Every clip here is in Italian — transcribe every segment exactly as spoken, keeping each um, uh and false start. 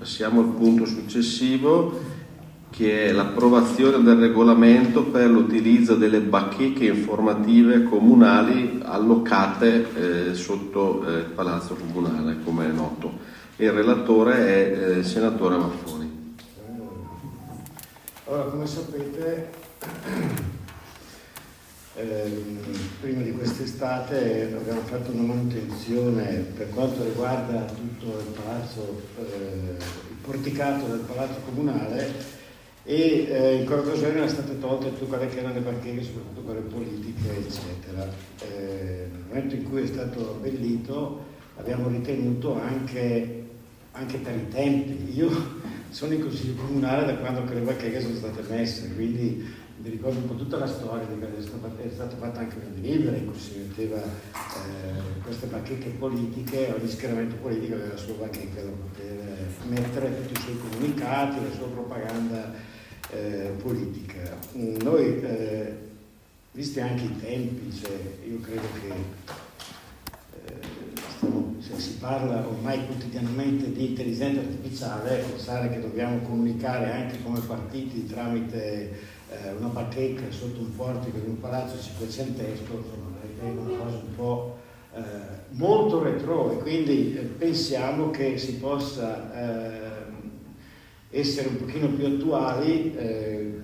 Passiamo al punto successivo, che è l'approvazione del regolamento per l'utilizzo delle bacheche informative comunali allocate eh, sotto eh, il Palazzo Comunale, come è noto. E il relatore è eh, il senatore Maffoni. Allora, come sapete, ehm, prima di quest'estate abbiamo fatto una manutenzione per quanto riguarda tutto il palazzo, eh, il porticato del Palazzo Comunale, e eh, in quell'occasione erano state tolte tutte quelle che erano le bacheche, soprattutto quelle politiche, eccetera. Eh, nel momento in cui è stato abbellito abbiamo ritenuto anche, anche per i tempi, io sono in consiglio comunale da quando che le bacheche sono state messe, quindi mi ricordo un po' tutta la storia di che è stata, è stata fatta anche una delibera in cui si metteva eh, queste bacheche politiche, ogni schieramento politico aveva la sua bacheca da poter mettere tutti i suoi comunicati, la sua propaganda eh, politica. Noi, eh, visti anche i tempi, cioè, io credo che eh, stiamo, cioè, si parla ormai quotidianamente di intelligenza artificiale, pensare che dobbiamo comunicare anche come partiti tramite una bacheca sotto un portico di un palazzo cinquecentesco, insomma, ritengo una cosa un po' eh, molto retro, e quindi eh, pensiamo che si possa eh, essere un pochino più attuali eh,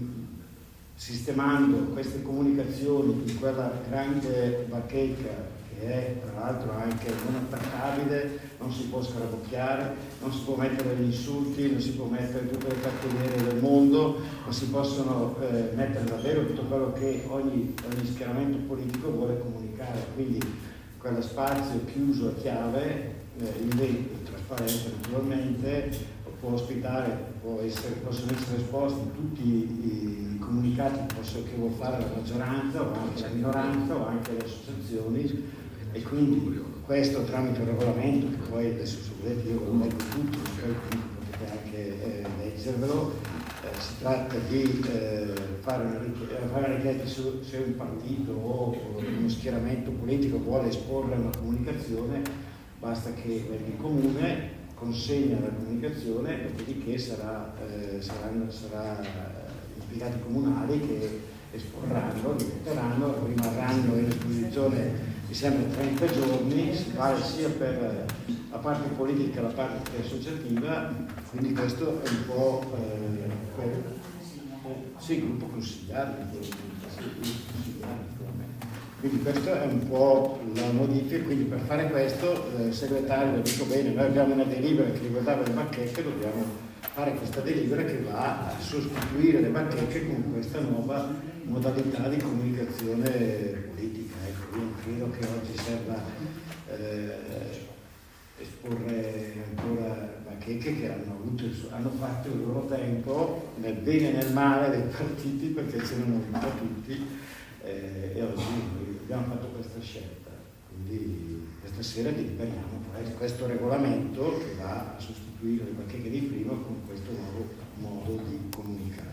sistemando queste comunicazioni in quella grande bacheca che è tra l'altro anche non attaccabile, non si può scarabocchiare, non si può mettere gli insulti, non si può mettere tutte le cartoliere del mondo, non si possono eh, mettere davvero tutto quello che ogni, ogni schieramento politico vuole comunicare, quindi quello spazio chiuso a chiave, eh, invece trasparente naturalmente, può ospitare, può essere, possono essere esposti tutti i, i comunicati che, posso, che vuol fare la maggioranza o anche la minoranza o anche le associazioni, e quindi questo tramite un regolamento che poi adesso se volete io lo leggo tutto, poi potete anche eh, leggervelo. Eh, si tratta di eh, fare, una, fare una richiesta su, se un partito o uno schieramento politico vuole esporre una comunicazione, basta che venga in comune, consegna la comunicazione, dopodiché sarà, eh, saranno sarà gli impiegati comunali che esporranno, rimetteranno, rimarranno in esposizione mi sembra trenta giorni, si vale sia per la parte politica che la parte associativa, quindi questo è un po' eh, per, sì, il gruppo consigliare, quindi questo è un po' la modifica, quindi per fare questo eh, il segretario ha detto bene, noi abbiamo una delibera che riguardava le bacheche, dobbiamo fare questa delibera che va a sostituire le bacheche con questa nuova modalità di comunicazione politica. Ecco, io non credo che oggi serva eh, esporre ancora bacheche che hanno, avuto il suo, hanno fatto il loro tempo nel bene e nel male dei partiti, perché ce n'hanno avuto tutti, eh, e oggi noi abbiamo fatto questa scelta, quindi questa sera deliberiamo questo regolamento che va a sostituire le bacheche di prima con questo nuovo modo di comunicare.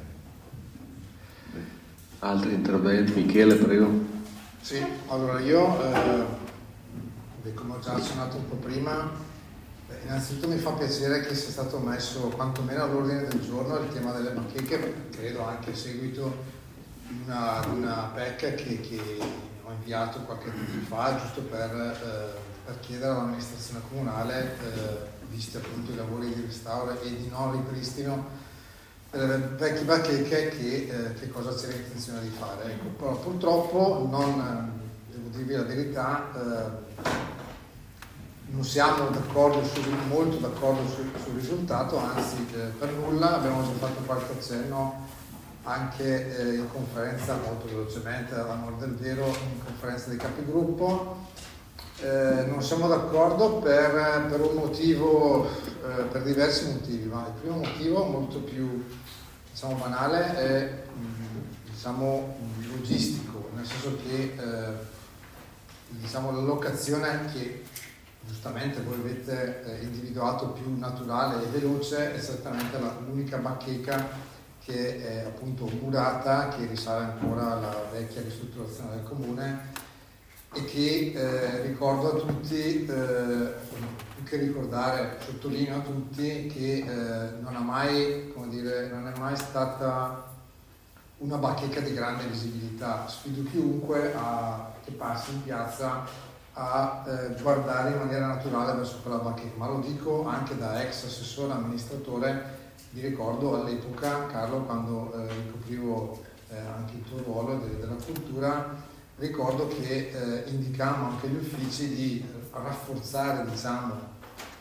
Altri interventi? Michele, prego. Sì, allora io, eh, come ho già accennato un po' prima, eh, innanzitutto mi fa piacere che sia stato messo quantomeno all'ordine del giorno il tema delle bacheche, credo anche a seguito di una, una P E C che, che ho inviato qualche tempo fa, giusto per, eh, per chiedere all'amministrazione comunale, eh, visti appunto i lavori di restauro e di non ripristino delle vecchie bacheche, che, eh, che cosa c'era intenzione di fare. Ecco, però purtroppo non, eh, devo dirvi la verità, eh, non siamo d'accordo su, molto d'accordo sul, sul risultato, anzi eh, per nulla. Abbiamo già fatto qualche accenno anche eh, in conferenza, molto velocemente all'amor del vero, in conferenza dei capigruppo. Eh, non siamo d'accordo per, per un motivo, eh, per diversi motivi, ma il primo motivo, molto più diciamo banale, è diciamo logistico, nel senso che eh, diciamo la locazione che giustamente voi avete eh, individuato più naturale e veloce è certamente la, l'unica bacheca che è appunto murata, che risale ancora alla vecchia ristrutturazione del comune, e che eh, ricordo a tutti, eh, più che ricordare, sottolineo a tutti che eh, non ha mai, come dire, non è mai stata una bacheca di grande visibilità. Sfido chiunque a, che passi in piazza a eh, guardare in maniera naturale verso quella bacheca, ma lo dico anche da ex assessore amministratore. Vi ricordo all'epoca, Carlo, quando eh, ricoprivo eh, anche il tuo ruolo de- della cultura, ricordo che eh, indicammo anche agli uffici di rafforzare, diciamo,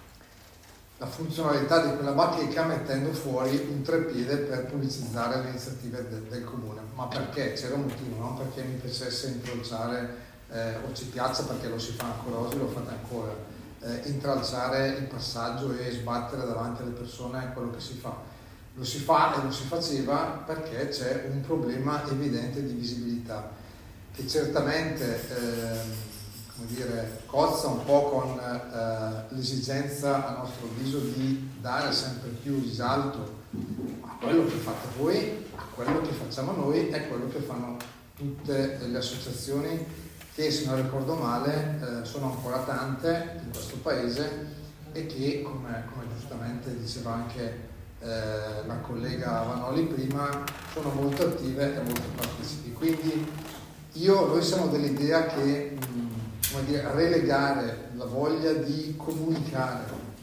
la funzionalità di quella bacheca mettendo fuori un treppiede per pubblicizzare le iniziative de- del comune. Ma perché? C'era un motivo, non perché mi piacesse incrociare eh, o ci piaccia, perché lo si fa ancora oggi, lo fate ancora, eh, intralciare il passaggio e sbattere davanti alle persone quello che si fa. Lo si fa e lo si faceva perché c'è un problema evidente di visibilità che certamente eh, come dire, cozza un po' con eh, l'esigenza, a nostro avviso, di dare sempre più risalto a quello che fate voi, a quello che facciamo noi e a quello che fanno tutte le associazioni che, se non ricordo male, eh, sono ancora tante in questo paese e che, come, come giustamente diceva anche eh, la collega Vanoli prima, sono molto attive e molto partecipi. Quindi io, noi siamo dell'idea che mh, come dire, relegare la voglia di comunicare,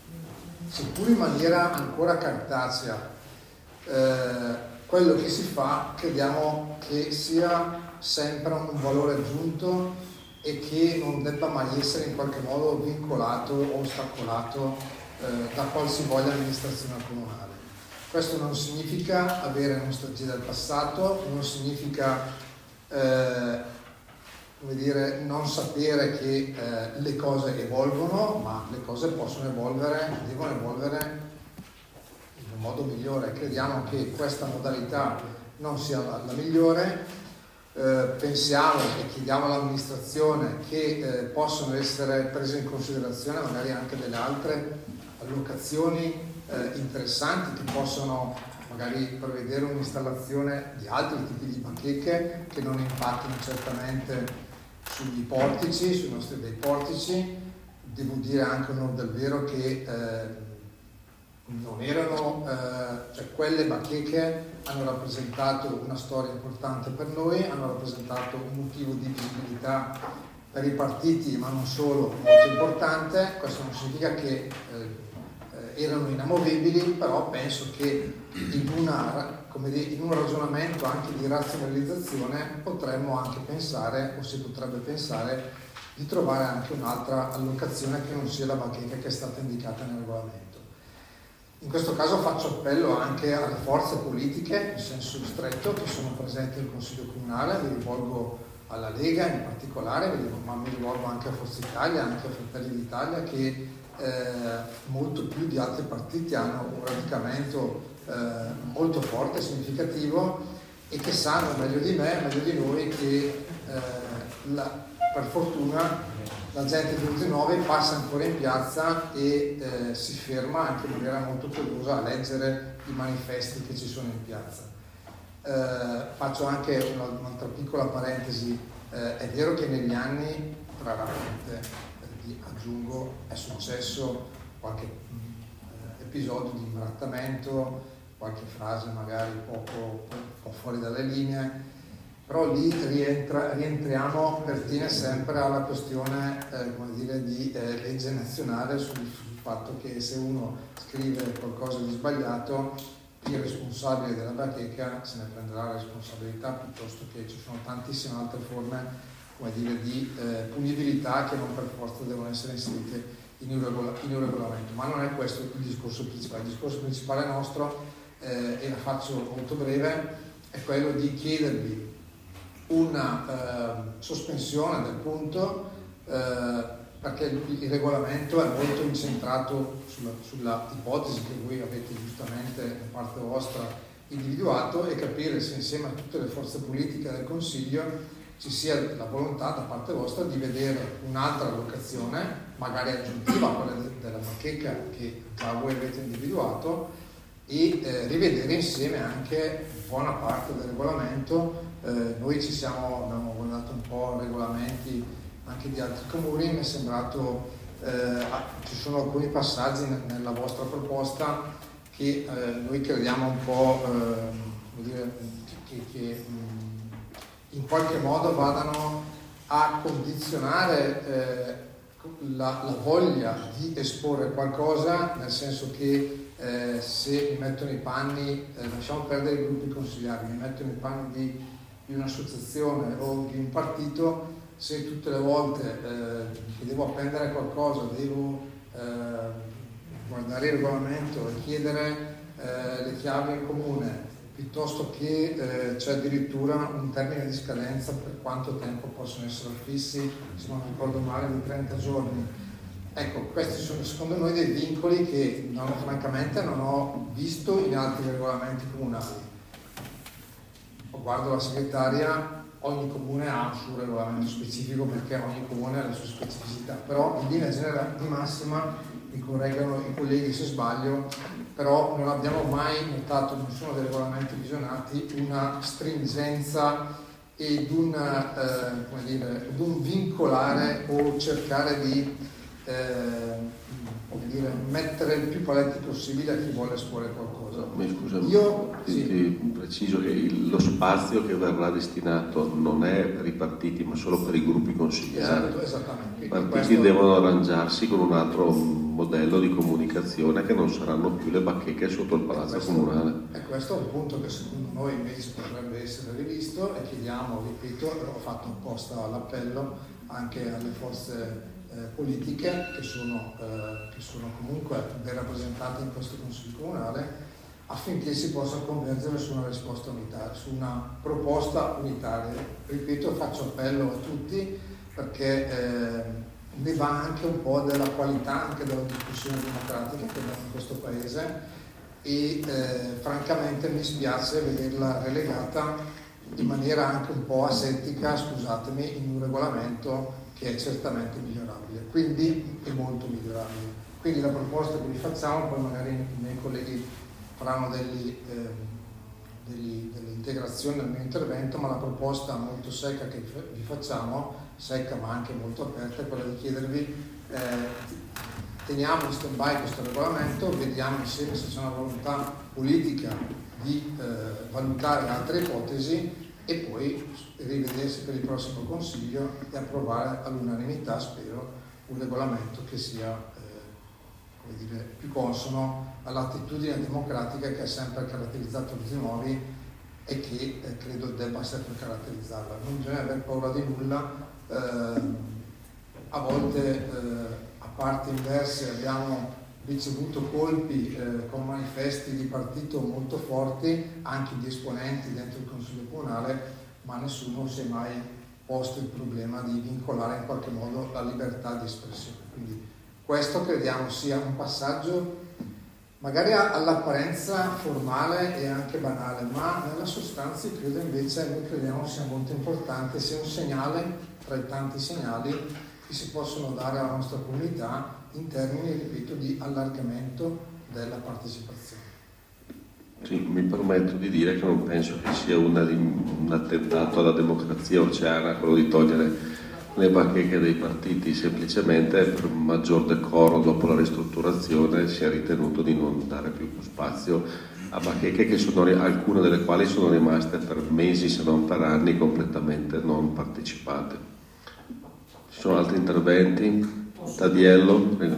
seppur in maniera ancora cartacea, eh, quello che si fa, crediamo che sia sempre un valore aggiunto e che non debba mai essere in qualche modo vincolato o ostacolato eh, da qualsivoglia amministrazione comunale. Questo non significa avere nostalgia del passato, non significa eh, come dire, non sapere che eh, le cose evolvono, ma le cose possono evolvere, devono evolvere in un modo migliore. Crediamo che questa modalità non sia la, la migliore. Eh, pensiamo e chiediamo all'amministrazione che eh, possono essere prese in considerazione magari anche delle altre allocazioni eh, interessanti che possono magari prevedere un'installazione di altri tipi di bacheche che non impattino certamente sugli portici, sui nostri bei portici. Devo dire anche onor del vero che eh, non erano, eh, cioè quelle bacheche hanno rappresentato una storia importante per noi, hanno rappresentato un motivo di visibilità per i partiti, ma non solo, molto importante. Questo non significa che eh, erano inamovibili, però penso che in, una, come dire, in un ragionamento anche di razionalizzazione potremmo anche pensare, o si potrebbe pensare, di trovare anche un'altra allocazione che non sia la bacheca che è stata indicata nel regolamento. In questo caso faccio appello anche alle forze politiche, in senso stretto, che sono presenti nel Consiglio Comunale. Mi rivolgo alla Lega in particolare, ma mi rivolgo anche a Forza Italia, anche a Fratelli d'Italia, che eh, molto più di altri partiti hanno un radicamento eh, molto forte e significativo e che sanno meglio di me, meglio di noi, che eh, la, per fortuna la gente di Urtinove passa ancora in piazza e eh, si ferma anche in maniera molto curiosa a leggere i manifesti che ci sono in piazza. Eh, faccio anche una, un'altra piccola parentesi. Eh, è vero che negli anni, raramente, eh, aggiungo, è successo qualche eh, episodio di imbrattamento, qualche frase magari poco, po' fuori dalle linee, però lì rientra, rientriamo per fine sempre alla questione eh, come dire, di eh, legge nazionale sul, sul fatto che se uno scrive qualcosa di sbagliato, il responsabile della bacheca se ne prenderà la responsabilità, piuttosto che ci sono tantissime altre forme, come dire, di eh, punibilità che non per forza devono essere inserite in un, regola, in un regolamento. Ma non è questo il discorso principale. Il discorso principale nostro, eh, e la faccio molto breve, è quello di chiedervi una eh, sospensione del punto, eh, perché il, il regolamento è molto incentrato sulla, sulla ipotesi che voi avete giustamente da parte vostra individuato, e capire se insieme a tutte le forze politiche del Consiglio ci sia la volontà da parte vostra di vedere un'altra allocazione, magari aggiuntiva a quella de, della bacheca che già voi avete individuato, e eh, rivedere insieme anche buona parte del regolamento. Eh, noi ci siamo, abbiamo guardato un po' regolamenti anche di altri comuni. Mi è sembrato, eh, ci sono alcuni passaggi nella vostra proposta che eh, noi crediamo un po' eh, vuol dire, che, che mh, in qualche modo vadano a condizionare eh, la, la voglia di esporre qualcosa, nel senso che Eh, se mi metto nei panni, eh, lasciamo perdere i gruppi consigliari, mi metto nei panni di, di un'associazione o di un partito, se tutte le volte eh, che devo appendere qualcosa devo eh, guardare il regolamento e chiedere eh, le chiavi in comune, piuttosto che eh, c'è addirittura un termine di scadenza per quanto tempo possono essere fissi, se non ricordo male, di trenta giorni. Ecco, questi sono secondo noi dei vincoli che non, francamente non ho visto in altri regolamenti comunali. Guardo la segretaria, ogni comune ha un suo regolamento specifico perché ogni comune ha le sue specificità, però in linea generale di massima, mi correggano i colleghi se sbaglio, però non abbiamo mai notato in nessuno dei regolamenti visionati una stringenza ed un, eh, come dire, ed un vincolare o cercare di Eh, come dire, mettere il più paletti possibile a chi vuole esporre qualcosa. Mi scusa, io ti, sì. ti preciso che il, lo spazio che verrà destinato non è per i partiti ma solo per i gruppi consigliari. Esatto, esattamente. I partiti questo... devono arrangiarsi con un altro modello di comunicazione che non saranno più le bacheche sotto il palazzo questo, comunale. E questo è un punto che secondo noi invece potrebbe essere rivisto, e chiediamo, ripeto, ho fatto apposta l'appello anche alle forze Eh, politiche che sono, eh, che sono comunque ben rappresentate in questo Consiglio comunale, affinché si possa convergere su una risposta unitaria, su una proposta unitaria. Ripeto, faccio appello a tutti perché eh, ne va anche un po' della qualità anche della discussione democratica che abbiamo in questo Paese e eh, francamente mi spiace vederla relegata in maniera anche un po' asettica, scusatemi, in un regolamento che è certamente migliorabile, quindi è molto migliorabile. Quindi la proposta che vi facciamo, poi magari i miei colleghi faranno degli, eh, degli, delle integrazioni al mio intervento, ma la proposta molto secca che vi facciamo, secca ma anche molto aperta, è quella di chiedervi eh, teniamo in stand-by questo regolamento, vediamo insieme se c'è una volontà politica di eh, valutare altre ipotesi e poi rivedersi per il prossimo Consiglio e approvare all'unanimità, spero, un regolamento che sia eh, come dire, più consono all'attitudine democratica che ha sempre caratterizzato i nuovi e che eh, credo debba sempre caratterizzarla. Non bisogna aver paura di nulla, eh, a volte eh, a parti inverse abbiamo ricevuto colpi eh, con manifesti di partito molto forti, anche di esponenti dentro il Consiglio comunale, ma nessuno si è mai posto il problema di vincolare in qualche modo la libertà di espressione. Quindi questo crediamo sia un passaggio magari all'apparenza formale e anche banale, ma nella sostanza credo invece, noi crediamo sia molto importante, sia un segnale tra i tanti segnali che si possono dare alla nostra comunità in termini, ripeto, di allargamento della partecipazione. Sì, mi permetto di dire che non penso che sia una, un attentato alla democrazia oceana quello di togliere le bacheche dei partiti, semplicemente per un maggior decoro dopo la ristrutturazione si è ritenuto di non dare più spazio a bacheche che sono, alcune delle quali sono rimaste per mesi se non per anni completamente non partecipate. Ci sono altri interventi? Tadiello, prego.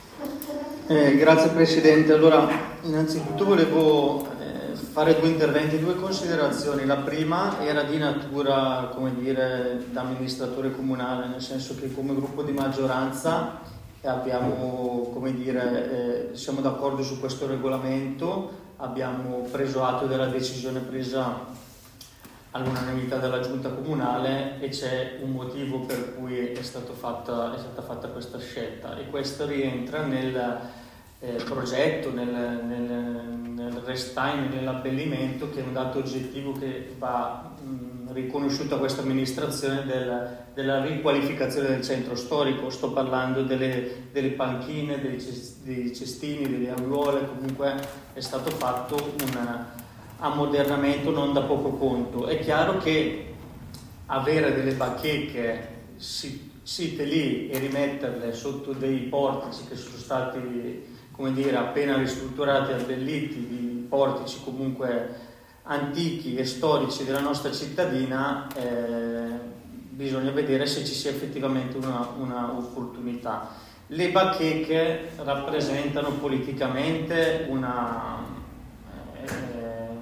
Eh, grazie Presidente. Allora, innanzitutto volevo eh, fare due interventi, due considerazioni. La prima era di natura, come dire, da amministratore comunale, nel senso che come gruppo di maggioranza abbiamo, come dire, eh, siamo d'accordo su questo regolamento, abbiamo preso atto della decisione presa all'unanimità della giunta comunale e c'è un motivo per cui è, stato fatta, è stata fatta questa scelta, e questo rientra nel eh, progetto, nel, nel, nel restime, nell'abbellimento, che è un dato oggettivo che va mh, riconosciuto a questa amministrazione del, della riqualificazione del centro storico. Sto parlando delle, delle panchine, dei, dei cestini, delle aiuole. Comunque è stato fatto un ammodernamento non da poco conto. È chiaro che avere delle bacheche si site lì e rimetterle sotto dei portici che sono stati, come dire, appena ristrutturati, abbelliti, di portici comunque antichi e storici della nostra cittadina, eh, bisogna vedere se ci sia effettivamente una, una opportunità. Le bacheche rappresentano politicamente una, eh,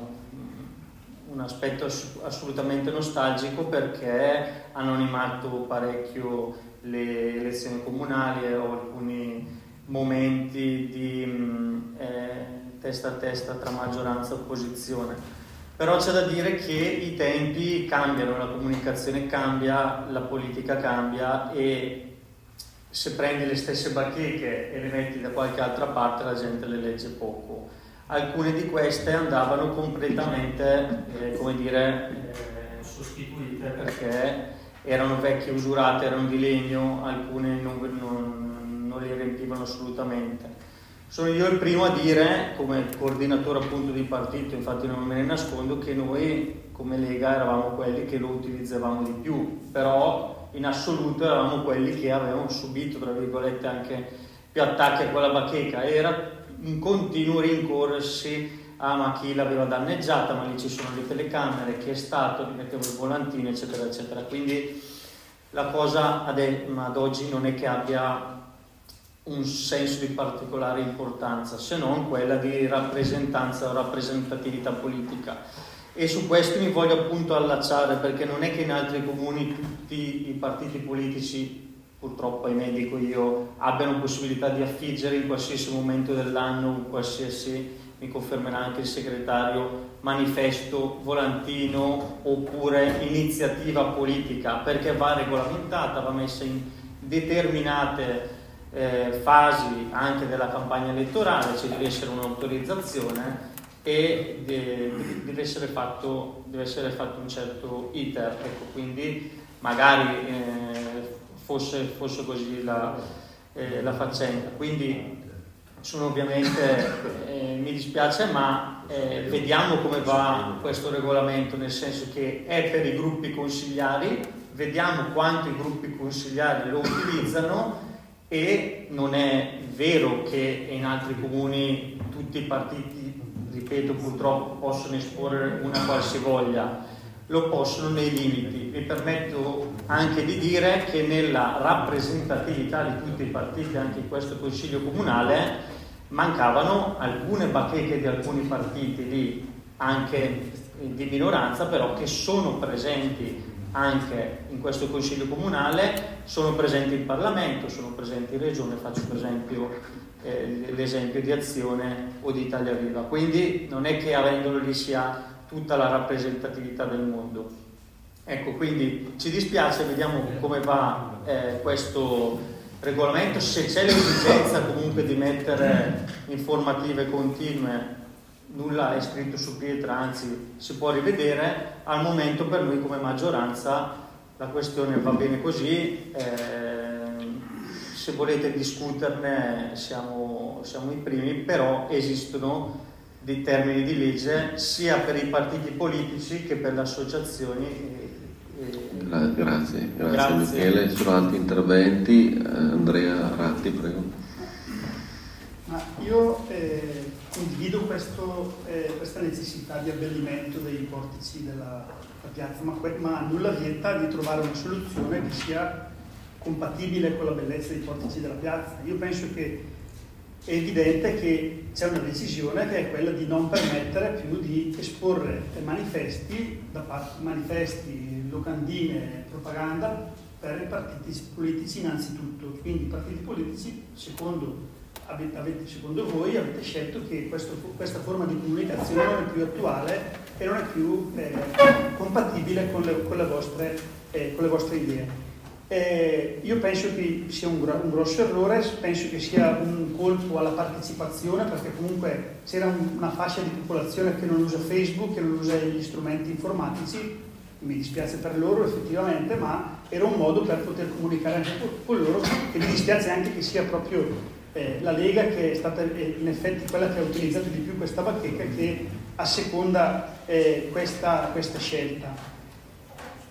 un aspetto assolutamente nostalgico, perché hanno animato parecchio le elezioni comunali o alcuni momenti di eh, testa a testa tra maggioranza e opposizione. Però c'è da dire che i tempi cambiano, la comunicazione cambia, la politica cambia, e se prendi le stesse bacheche e le metti da qualche altra parte la gente le legge poco. Alcune di queste andavano completamente, eh, come dire, eh, sostituite, perché erano vecchie, usurate, erano di legno, alcune non, non, non le riempivano assolutamente. Sono io il primo a dire, come coordinatore appunto di partito, infatti non me ne nascondo, che noi come Lega eravamo quelli che lo utilizzavamo di più, però in assoluto eravamo quelli che avevano subito, tra virgolette, anche più attacchi a quella bacheca. Era un continuo rincorrersi a ma chi l'aveva danneggiata, ma lì ci sono le telecamere, chi è stato, mettevo il volantino, eccetera eccetera. Quindi la cosa ad, ad oggi non è che abbia un senso di particolare importanza, se non quella di rappresentanza o rappresentatività politica. E su questo mi voglio appunto allacciare, perché non è che in altri comuni tutti i partiti politici, purtroppo ahimè dico io, abbiano possibilità di affiggere in qualsiasi momento dell'anno, qualsiasi, mi confermerà anche il segretario, manifesto, volantino oppure iniziativa politica, perché va regolamentata, va messa in determinate eh, fasi anche della campagna elettorale, ci deve essere un'autorizzazione e de- deve essere fatto deve essere fatto un certo iter, ecco, quindi magari eh, fosse, fosse così la, eh, la faccenda. Quindi sono ovviamente eh, mi dispiace, ma eh, vediamo come va questo regolamento, nel senso che è per i gruppi consigliari, vediamo quanto i gruppi consigliari lo utilizzano, e non è vero che in altri comuni tutti i partiti, ripeto, purtroppo possono esporre una qualsivoglia, lo possono nei limiti. Mi permetto anche di dire che nella rappresentatività di tutti i partiti, anche in questo Consiglio Comunale, mancavano alcune bacheche di alcuni partiti lì, anche di minoranza, però che sono presenti anche in questo Consiglio Comunale, sono presenti in Parlamento, sono presenti in Regione, faccio per esempio eh, l'esempio di Azione o di Italia Viva. Quindi non è che avendolo lì sia tutta la rappresentatività del mondo. Ecco, quindi ci dispiace, vediamo come va eh, questo regolamento, se c'è l'esigenza comunque di mettere informative continue. Nulla è scritto su pietra, anzi si può rivedere. Al momento per noi come maggioranza la questione va bene così, eh, se volete discuterne siamo, siamo i primi, però esistono dei termini di legge sia per i partiti politici che per le associazioni. E, e... Grazie, grazie, grazie Michele. Sono altri interventi. eh, Andrea Ratti, prego. Ma io eh, condivido questo, eh, questa necessità di abbellimento dei portici della, della piazza, ma, que- ma nulla vieta di trovare una soluzione che sia compatibile con la bellezza dei portici della piazza. Io penso che è evidente che c'è una decisione che è quella di non permettere più di esporre manifesti, da parte, manifesti, locandine, propaganda per i partiti politici innanzitutto. Quindi i partiti politici, secondo Avete, avete, secondo voi avete scelto che questo, questa forma di comunicazione non è più attuale e non è più eh, compatibile con le, con le, vostre, eh, con le vostre idee. Eh, io penso che sia un, gro- un grosso errore, penso che sia un colpo alla partecipazione, perché comunque c'era un, una fascia di popolazione che non usa Facebook, che non usa gli strumenti informatici, mi dispiace per loro effettivamente, ma era un modo per poter comunicare anche con loro, e mi dispiace anche che sia proprio Eh, la Lega, che è stata eh, in effetti quella che ha utilizzato di più questa bacheca, che asseconda eh, questa, questa scelta.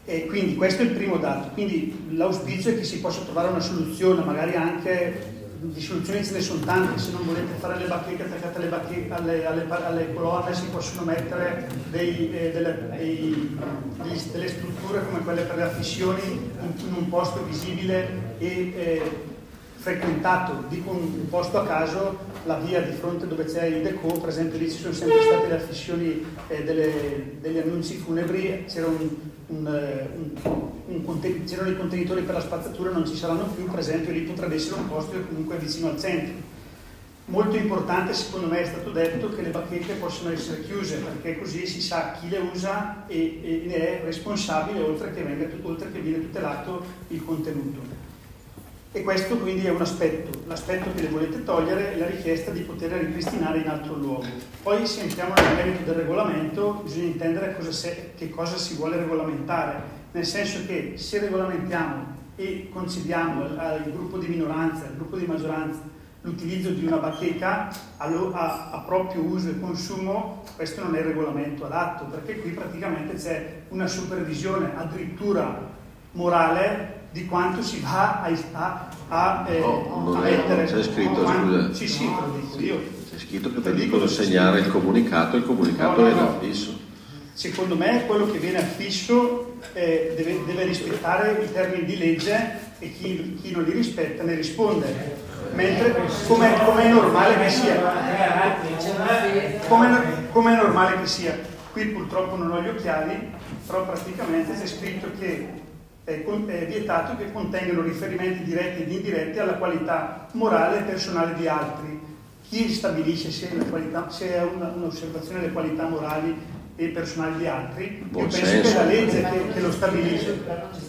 E quindi questo è il primo dato, quindi l'auspicio è che si possa trovare una soluzione, magari anche di soluzioni ce ne sono tante, se non volete fare le bacheche attaccate alle, bacheche, alle, alle, alle colonne si possono mettere dei, eh, delle, dei, dei, delle strutture come quelle per le affissioni in, in un posto visibile e eh, frequentato, dico un, un posto a caso, la via di fronte dove c'è il Deco, per esempio lì ci sono sempre state le affissioni eh, delle, degli annunci funebri, c'era un, un, un, un conten- c'erano i contenitori per la spazzatura, non ci saranno più, per esempio lì potrebbe essere un posto comunque vicino al centro. Molto importante secondo me è stato detto che le bacheche possono essere chiuse, perché così si sa chi le usa e, e ne è responsabile, oltre che, venga, oltre che viene tutelato il contenuto. E questo quindi è un aspetto, l'aspetto che le volete togliere è la richiesta di poter ripristinare in altro luogo. Poi se entriamo nel merito del regolamento bisogna intendere cosa se, che cosa si vuole regolamentare, nel senso che se regolamentiamo e concediamo al, al gruppo di minoranza, al gruppo di maggioranza l'utilizzo di una bacheca a, a, a proprio uso e consumo, questo non è il regolamento adatto, perché qui praticamente c'è una supervisione addirittura morale di quanto si va a, a, a, eh, no, a è, mettere. C'è scritto, quanto, scusa. Sì, sì, te lo dico io. C'è scritto che devono segnare il comunicato, il comunicato no, no, è no. affisso. Secondo me quello che viene affisso eh, deve, deve rispettare i termini di legge e chi, chi non li rispetta ne risponde. Mentre come è normale che sia, come è normale che sia, qui purtroppo non ho gli occhiali, però praticamente c'è scritto che è vietato che contengano riferimenti diretti ed indiretti alla qualità morale e personale di altri. Chi stabilisce se, la qualità, se è una, un'osservazione delle qualità morali e personali di altri? Io penso che è la legge che, che lo stabilisce.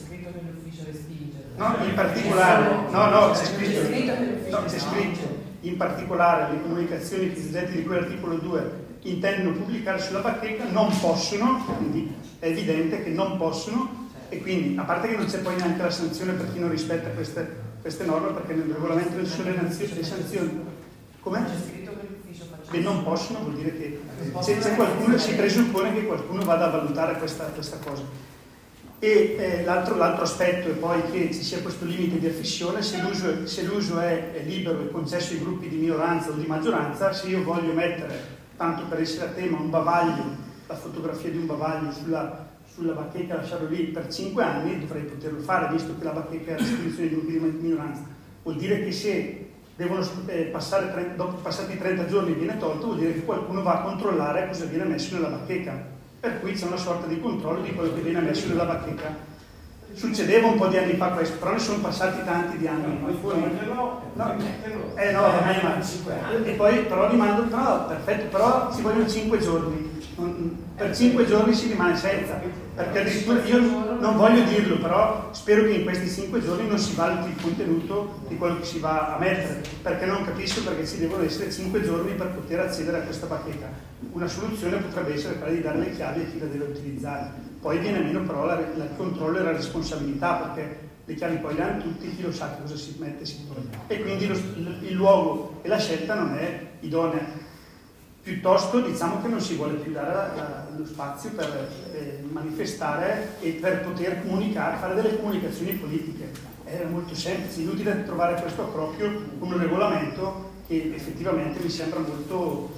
No, in particolare, no, no, c'è scritto, no, c'è scritto, in particolare le comunicazioni presidenti di quell'articolo due intendono pubblicare sulla bacheca non possono, quindi è evidente che non possono. E quindi, a parte che non c'è poi neanche la sanzione per chi non rispetta queste, queste norme, perché nel regolamento non ci sono le sanzioni. Com'è? Che non possono, vuol dire che c'è, c'è qualcuno, si presuppone che qualcuno vada a valutare questa, questa cosa. E eh, l'altro, l'altro aspetto è poi che ci sia questo limite di affissione, se l'uso, se l'uso è, è libero e concesso ai gruppi di minoranza o di maggioranza, se io voglio mettere, tanto per essere a tema, un bavaglio, la fotografia di un bavaglio sulla sulla bacheca, lasciarlo lì per cinque anni, dovrei poterlo fare, visto che la bacheca è a disposizione dei gruppi di minoranza. Vuol dire che se devono eh, passare, dopo passati trenta giorni viene tolto, vuol dire che qualcuno va a controllare cosa viene messo nella bacheca. Per cui c'è una sorta di controllo di quello che viene messo nella bacheca. Succedeva un po' di anni fa questo, però ne sono passati tanti di anni. No, eh no, vabbè, ma e poi però rimando, no, perfetto, però ci vogliono cinque giorni. Per cinque giorni si rimane senza, perché addirittura io non voglio dirlo, però spero che in questi cinque giorni non si valuti il contenuto di quello che si va a mettere, perché non capisco perché ci devono essere cinque giorni per poter accedere a questa bacheca. Una soluzione potrebbe essere quella di dare le chiavi a chi la deve utilizzare, poi viene meno però la, la, il controllo e la responsabilità, perché le chiavi poi le hanno tutti, chi lo sa che cosa si mette e si toglie, e quindi lo, il luogo e la scelta non è idonea. Piuttosto diciamo che non si vuole più dare la, la, lo spazio per eh, manifestare e per poter comunicare, fare delle comunicazioni politiche. È molto semplice, inutile trovare questo approprio con un regolamento che effettivamente mi sembra molto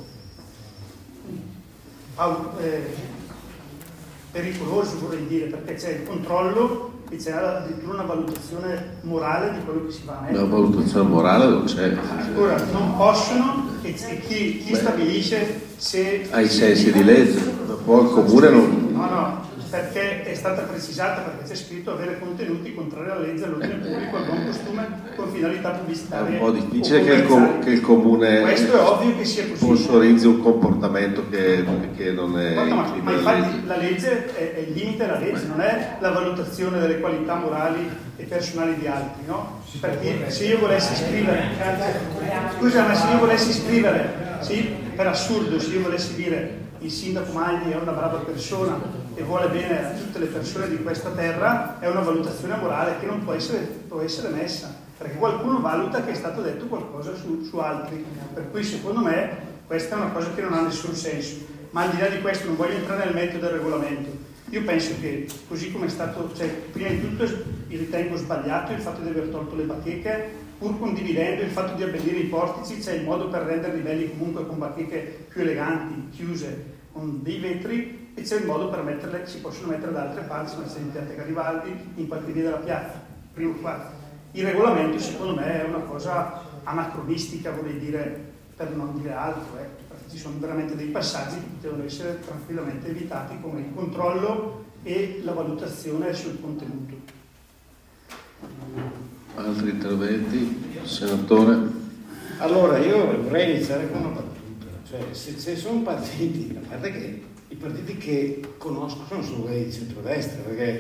eh, pericoloso, vorrei dire, perché c'è il controllo e c'è addirittura una valutazione morale di quello che si va a mettere. Una valutazione morale non c'è. Ora, non possono, e chi, chi stabilisce se... Ai sensi di legge, poi il comune non... No, no, perché è stata precisata, perché c'è scritto avere contenuti contrari alla legge, all'ordine pubblico, al buon costume, con finalità pubblicitarie. È un po' difficile che il, com- che il comune Questo è ovvio che sia così. Sponsorizzi un comportamento che, che non è... Ma, ma, ma infatti la legge è, è il limite della legge, non è la valutazione delle qualità morali e personali di altri, no? Perché se io volessi scrivere, scusa, ma se io volessi scrivere, sì, per assurdo, se io volessi dire il sindaco Magni è una brava persona e vuole bene a tutte le persone di questa terra, è una valutazione morale che non può essere, può essere messa, perché qualcuno valuta che è stato detto qualcosa su, su altri, per cui secondo me questa è una cosa che non ha nessun senso. Ma al di là di questo non voglio entrare nel merito del regolamento. Io penso che così come è stato, cioè, prima di tutto ritengo sbagliato il fatto di aver tolto le bacheche, pur condividendo il fatto di abbellire i portici, c'è il modo per renderli belli comunque con bacheche più eleganti, chiuse, con dei vetri, e c'è il modo per metterle, si possono mettere da altre parti, come in piazza Garibaldi, in qualche via della piazza, primo quarto. Il regolamento secondo me è una cosa anacronistica, vorrei dire, per non dire altro, eh. Ci sono veramente dei passaggi che devono essere tranquillamente evitati, come il controllo e la valutazione sul contenuto. Altri interventi? Senatore? Allora, io vorrei iniziare con una battuta, cioè se, se sono partiti, a parte che i partiti che conosco sono solo quelli di centrodestra, perché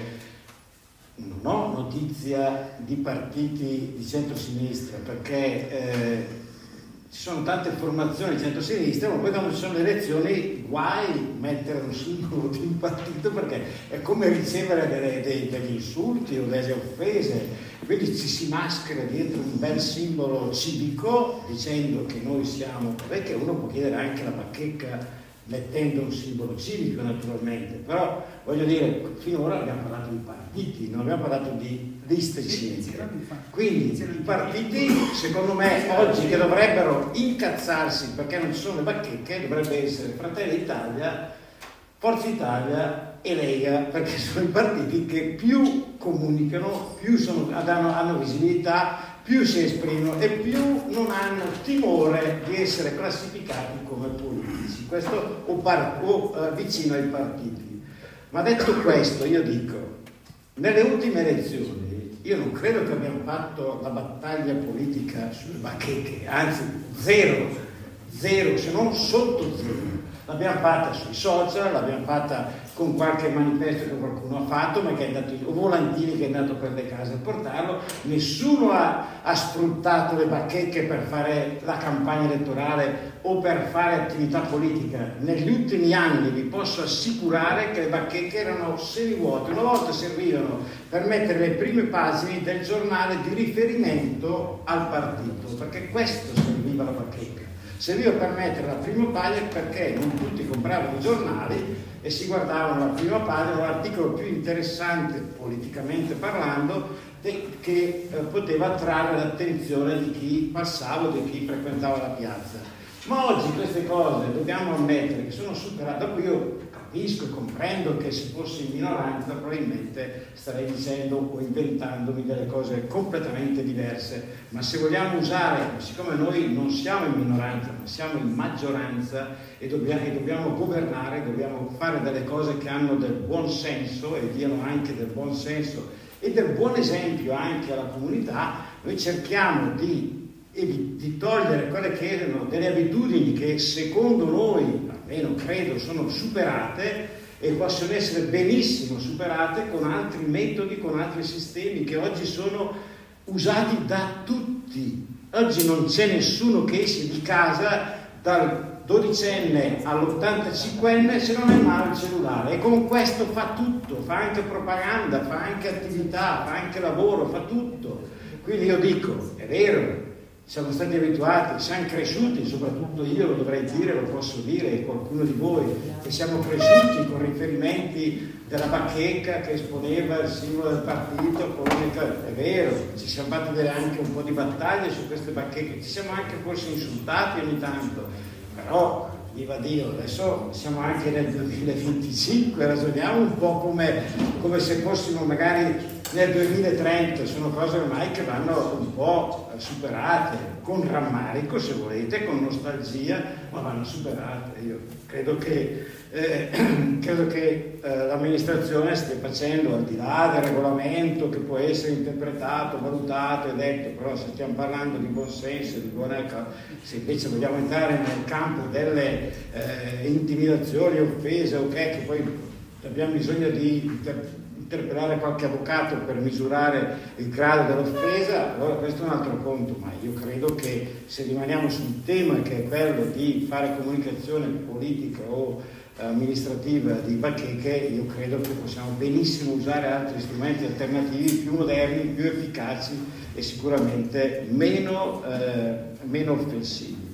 non ho notizia di partiti di centrosinistra, perché eh, ci sono tante formazioni di centrosinistra, ma poi quando ci sono le elezioni guai mettere un simbolo di un partito, perché è come ricevere delle, dei, degli insulti o delle offese, quindi ci si maschera dietro un bel simbolo civico dicendo che noi siamo, perché uno può chiedere anche la bacheca mettendo un simbolo civico naturalmente, però voglio dire, finora abbiamo parlato di partiti, non abbiamo parlato di liste civiche, quindi i partiti secondo me oggi che dovrebbero incazzarsi perché non ci sono le bacheche dovrebbe essere Fratelli d'Italia, Forza Italia e Lega, perché sono i partiti che più comunicano, più sono, hanno, hanno visibilità, più si esprimono e più non hanno timore di essere classificati come politici, questo o, par, o uh, vicino ai partiti. Ma detto questo, io dico, nelle ultime elezioni io non credo che abbiamo fatto la battaglia politica sulle bacheche, anzi zero, zero, se non sotto zero. L'abbiamo fatta sui social, l'abbiamo fatta con qualche manifesto che qualcuno ha fatto, ma che è andato, o volantini che è andato per le case a portarlo. Nessuno ha, ha sfruttato le bacheche per fare la campagna elettorale o per fare attività politica. Negli ultimi anni vi posso assicurare che le bacheche erano semivuote, una volta servivano per mettere le prime pagine del giornale di riferimento al partito, perché questo serviva la bacheca. Serviva per mettere la prima pagina perché non tutti compravano i giornali e si guardavano la prima pagina, l'articolo più interessante politicamente parlando de- che eh, poteva attrarre l'attenzione di chi passava o di chi frequentava la piazza. Ma oggi queste cose dobbiamo ammettere che sono superate. Dopo io capisco e comprendo che se fossi in minoranza probabilmente starei dicendo o inventandomi delle cose completamente diverse, ma se vogliamo usare, siccome noi non siamo in minoranza ma siamo in maggioranza e dobbiamo, e dobbiamo governare, dobbiamo fare delle cose che hanno del buon senso e diano anche del buon senso e del buon esempio anche alla comunità, noi cerchiamo di e di, di togliere quelle che erano delle abitudini che secondo noi, almeno credo, sono superate e possono essere benissimo superate con altri metodi, con altri sistemi che oggi sono usati da tutti. Oggi non c'è nessuno che esce di casa dal dodicenne all'ottantacinquenne se non è in mano il cellulare, e con questo fa tutto, fa anche propaganda, fa anche attività, fa anche lavoro, fa tutto. Quindi io dico, è vero, siamo stati abituati, siamo cresciuti, soprattutto io lo dovrei dire, lo posso dire, e qualcuno di voi, che siamo cresciuti con riferimenti della bacheca che esponeva il simbolo del partito, è vero, ci siamo fatti vedere anche un po' di battaglie su queste bacheche, ci siamo anche forse insultati ogni tanto, però viva Dio, adesso siamo anche nel duemilaventicinque, ragioniamo un po' come, come se fossimo magari nel duemilatrenta, sono cose ormai che vanno un po' superate, con rammarico se volete, con nostalgia, ma vanno superate. Io credo che, eh, credo che eh, l'amministrazione stia facendo, al di là del regolamento che può essere interpretato, valutato e detto, però se stiamo parlando di buon senso, di buona, se invece vogliamo entrare nel campo delle eh, intimidazioni, offese, ok, che poi abbiamo bisogno di interpretare, interpellare qualche avvocato per misurare il grado dell'offesa, allora questo è un altro conto, ma io credo che se rimaniamo sul tema che è quello di fare comunicazione politica o amministrativa di bacheche, io credo che possiamo benissimo usare altri strumenti alternativi più moderni, più efficaci e sicuramente meno, eh, meno offensivi.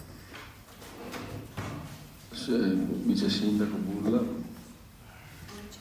Vice Sindaco Bulla.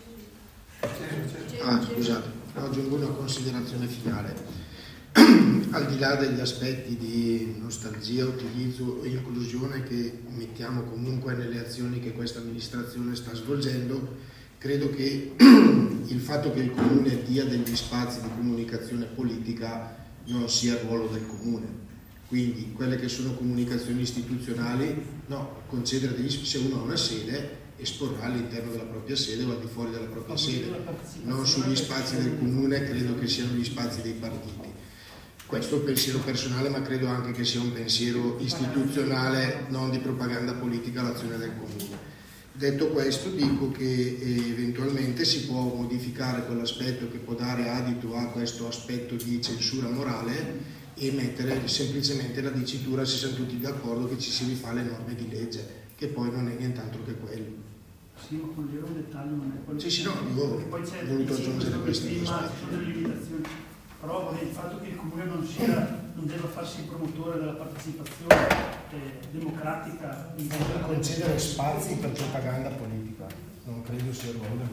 Ah, scusate, aggiungo una considerazione finale. Al di là degli aspetti di nostalgia, utilizzo e inclusione che mettiamo comunque nelle azioni che questa amministrazione sta svolgendo, credo che il fatto che il Comune dia degli spazi di comunicazione politica non sia il ruolo del Comune. Quindi quelle che sono comunicazioni istituzionali, no, concedere degli spazi, se uno ha una sede, esporrà all'interno della propria sede o al di fuori della propria sede, non sugli spazi del Comune, credo che siano gli spazi dei partiti. Questo è un pensiero personale, ma credo anche che sia un pensiero istituzionale, non di propaganda politica, l'azione del Comune. Detto questo, dico che eh, eventualmente si può modificare quell'aspetto che può dare adito a questo aspetto di censura morale e mettere semplicemente la dicitura, si sono tutti d'accordo che ci si rifà le norme di legge, che poi non è nient'altro che quello. Sì, ma con un dettaglio non è quello. Sì, sì, no, io ho voluto aggiungere questo aspetto. Ci sono delle limitazioni. Però il fatto che il Comune non, sia, non debba farsi promotore della partecipazione eh, democratica in per concedere spazi per propaganda politica non credo sia il ruolo del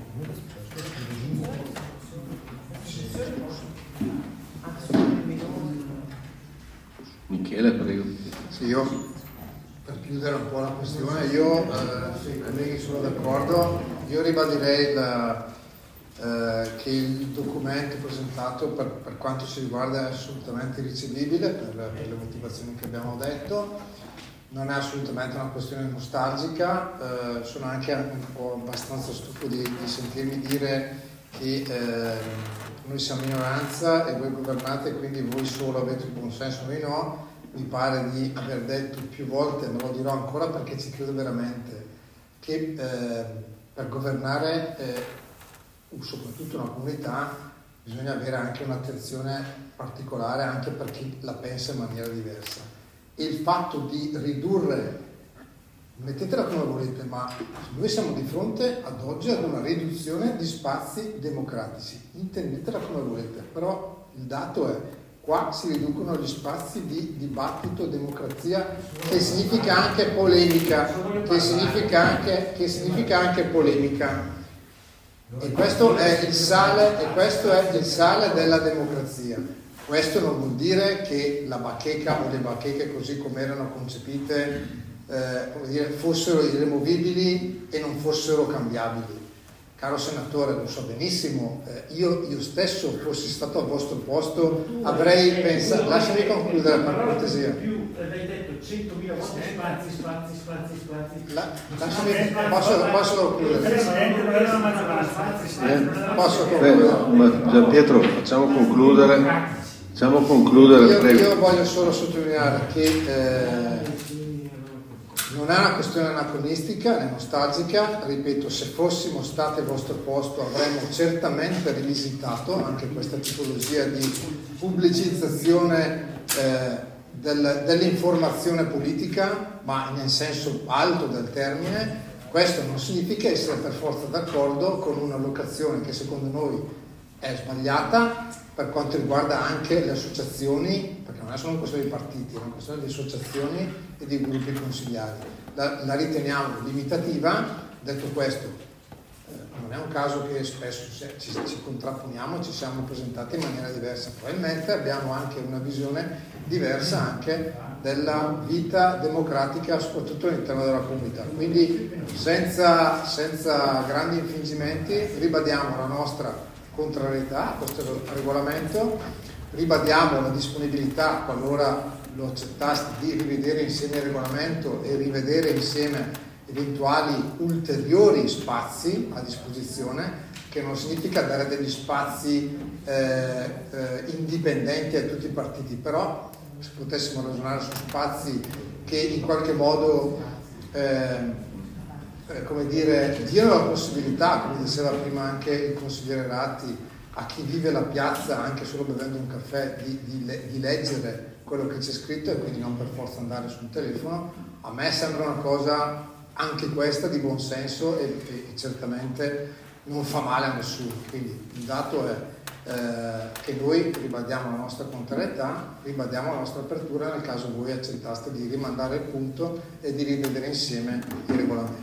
Comune. Michele, prego. Sì, io per chiudere un po' la questione, io eh, sì, i colleghi sono d'accordo, io ribadirei la Eh, che il documento presentato per, per quanto ci riguarda è assolutamente ricevibile per, per le motivazioni che abbiamo detto, non è assolutamente una questione nostalgica, eh, sono anche un po' abbastanza stufo di, di sentirmi dire che eh, noi siamo minoranza e voi governate e quindi voi solo avete il buon senso, noi no. Mi pare di aver detto più volte, me lo dirò ancora perché ci credo veramente, che eh, per governare eh, soprattutto una comunità bisogna avere anche un'attenzione particolare anche per chi la pensa in maniera diversa, e il fatto di ridurre, mettetela come volete, ma noi siamo di fronte ad oggi ad una riduzione di spazi democratici, intendetela come volete, però il dato è qua si riducono gli spazi di dibattito, democrazia, che significa anche polemica, che significa anche, che significa anche polemica. E questo è il sale, e questo è il sale della democrazia. Questo non vuol dire che la bacheca o le bacheche così come erano concepite eh, come dire, fossero irremovibili e non fossero cambiabili. Caro senatore, lo so benissimo, eh, io, io stesso fossi stato al vostro posto avrei pensato, lasciami concludere per cortesia. Più, l'hai detto centomila volte spazi, spazi, spazi, spazi. La, lasciami, posso, posso concludere? Eh, posso concludere? Pietro, facciamo concludere. Facciamo concludere, io, prego. Io voglio solo sottolineare che eh, non è una questione anacronistica né nostalgica, ripeto, se fossimo stati al vostro posto avremmo certamente rivisitato anche questa tipologia di pubblicizzazione eh, del, dell'informazione politica, ma nel senso alto del termine. Questo non significa essere per forza d'accordo con una locazione che secondo noi è sbagliata per quanto riguarda anche le associazioni, perché non è solo una questione di partiti, è una questione di associazioni e di gruppi consigliari. La, la riteniamo limitativa. Detto questo, eh, non è un caso che spesso ci, ci contrapponiamo, ci siamo presentati in maniera diversa, probabilmente abbiamo anche una visione diversa anche della vita democratica, soprattutto all'interno della comunità. Quindi senza, senza grandi infingimenti ribadiamo la nostra contrarietà a questo regolamento, ribadiamo la disponibilità, qualora lo accettaste, di rivedere insieme il regolamento e rivedere insieme eventuali ulteriori spazi a disposizione, che non significa dare degli spazi eh, eh, indipendenti a tutti i partiti, però se potessimo ragionare su spazi che in qualche modo eh, Eh, come dire, diano la possibilità, come diceva prima anche il consigliere Ratti, a chi vive la piazza anche solo bevendo un caffè di, di, di leggere quello che c'è scritto e quindi non per forza andare sul telefono. A me sembra una cosa anche questa di buon senso e, e, e certamente non fa male a nessuno. Quindi il dato è eh, che noi ribadiamo la nostra contrarietà, ribadiamo la nostra apertura nel caso voi accettaste di rimandare il punto e di rivedere insieme il regolamento.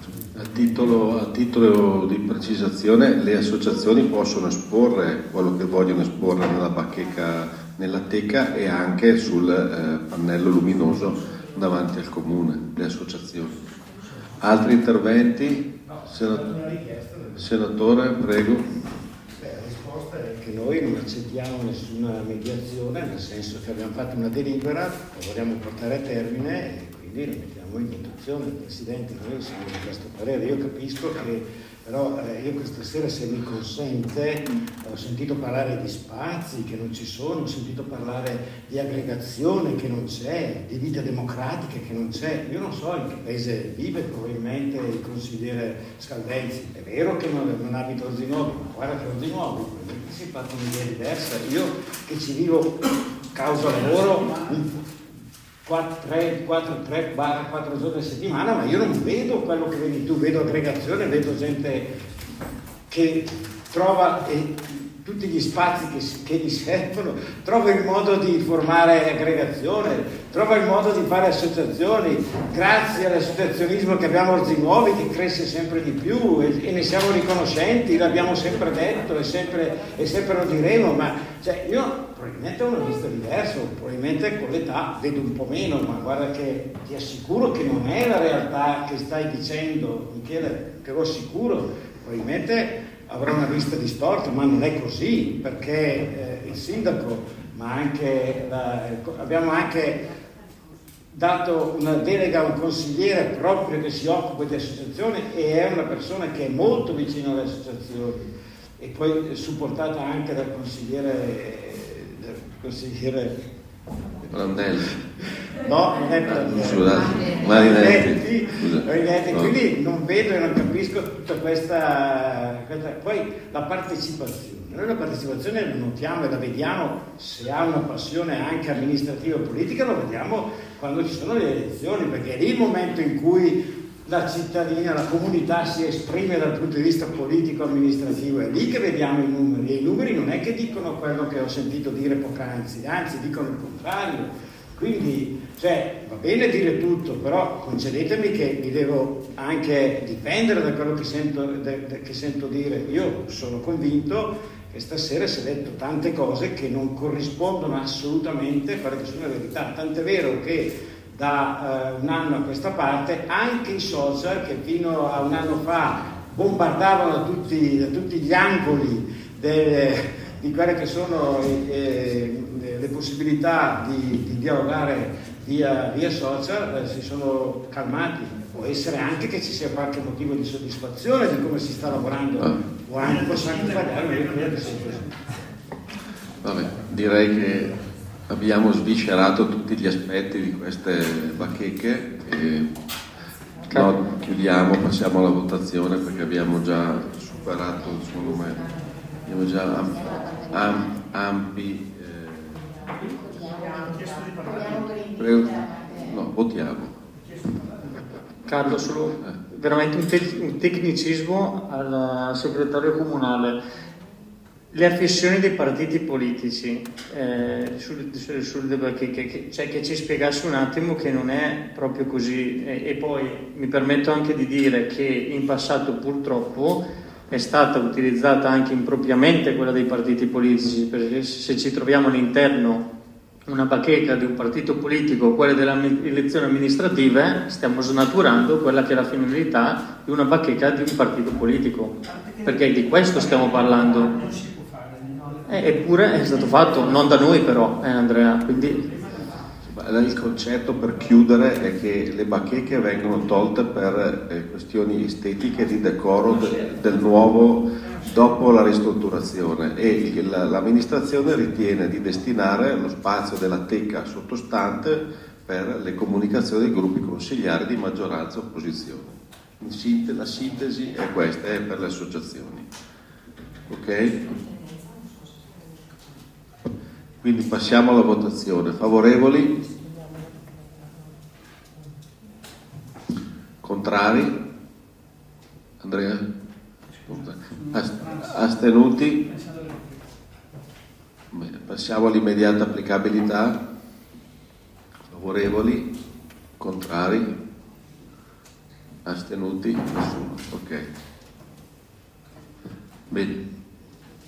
A titolo, a titolo di precisazione, le associazioni possono esporre quello che vogliono esporre nella bacheca, nella teca e anche sul eh, pannello luminoso davanti al comune, le associazioni. Altri interventi? Senatore, senatore prego. Beh, la risposta è che noi non accettiamo nessuna mediazione, nel senso che abbiamo fatto una delibera, la vogliamo portare a termine e quindi la mettiamo in votazione. Presidente, noi siamo di questo parere. Io capisco che però eh, io questa sera, se mi consente, ho sentito parlare di spazi che non ci sono, ho sentito parlare di aggregazione che non c'è, di vita democratica che non c'è. Io non so in che paese vive probabilmente il consigliere Scaldenzi. È vero che non, non abita a Orzinuovi, ma guarda che Orzinuovi probabilmente si è fatto un'idea diversa. Io che ci vivo causa lavoro quattro, tre, quattro giorni a settimana, ma io non vedo quello che vedi tu, vedo aggregazione, vedo gente che trova eh, tutti gli spazi che, che gli servono, trova il modo di formare aggregazione, trova il modo di fare associazioni, grazie all'associazionismo che abbiamo a Orzinuovi, che cresce sempre di più e, e ne siamo riconoscenti, l'abbiamo sempre detto e sempre, e sempre lo diremo, ma cioè, io probabilmente ho una vista diversa, probabilmente con l'età vedo un po' meno, ma guarda che ti assicuro che non è la realtà che stai dicendo, Michele, te lo assicuro, probabilmente avrà una vista distorta, ma non è così, perché eh, il sindaco, ma anche la, abbiamo anche dato una delega a un consigliere proprio che si occupa di associazioni e è una persona che è molto vicina alle associazioni e poi supportata anche dal consigliere del consigliere Brandelli. No, non è Brandelli. Scusate, Marinetti. Marinetti. Quindi non vedo e non capisco tutta questa, questa... Poi la partecipazione. Noi la partecipazione la notiamo e la vediamo, se ha una passione anche amministrativa e politica, lo vediamo quando ci sono le elezioni, perché è lì il momento in cui la cittadina, la comunità si esprime dal punto di vista politico-amministrativo, è lì che vediamo i numeri, e i numeri non è che dicono quello che ho sentito dire poc'anzi, anzi dicono il contrario. Quindi, cioè, va bene dire tutto, però concedetemi che mi devo anche difendere da quello che sento, de, de, che sento dire. Io sono convinto che stasera si è detto tante cose che non corrispondono assolutamente a quelle che sono le verità, tant'è vero che da uh, un anno a questa parte anche i social, che fino a un anno fa bombardavano da tutti, da tutti gli angoli delle, di quelle che sono eh, le possibilità di, di dialogare via, via social, eh, si sono calmati. Può essere anche che ci sia qualche motivo di soddisfazione di come si sta lavorando, o anche posso anche sbagliare, ma io credo che sia così. Vabbè, direi che abbiamo sviscerato tutti gli aspetti di queste bacheche e no, chiudiamo, passiamo alla votazione perché abbiamo già superato il suo numero, abbiamo già ampi, am, ampi eh, prego, no, votiamo. Carlo, solo veramente un, te- un tecnicismo al segretario comunale. Le affissioni dei partiti politici eh, sul, sul, sul che, che, cioè che ci spiegasse un attimo che non è proprio così e, e poi mi permetto anche di dire che in passato purtroppo è stata utilizzata anche impropriamente quella dei partiti politici, perché se ci troviamo all'interno una bacheca di un partito politico, quelle delle elezioni amministrative, stiamo snaturando quella che è la finalità di una bacheca di un partito politico, perché di questo stiamo parlando. Eh, eppure è stato fatto, non da noi però, eh, Andrea, quindi... Il concetto per chiudere è che le bacheche vengono tolte per eh, questioni estetiche di decoro de, del nuovo dopo la ristrutturazione e il, l'amministrazione ritiene di destinare lo spazio della teca sottostante per le comunicazioni dei gruppi consigliari di maggioranza e opposizione. In sintesi, la sintesi è questa, è per le associazioni. Ok? Quindi passiamo alla votazione. Favorevoli? Contrari? Andrea? Astenuti? Bene, passiamo all'immediata applicabilità. Favorevoli? Contrari? Astenuti? Nessuno. Ok. Bene.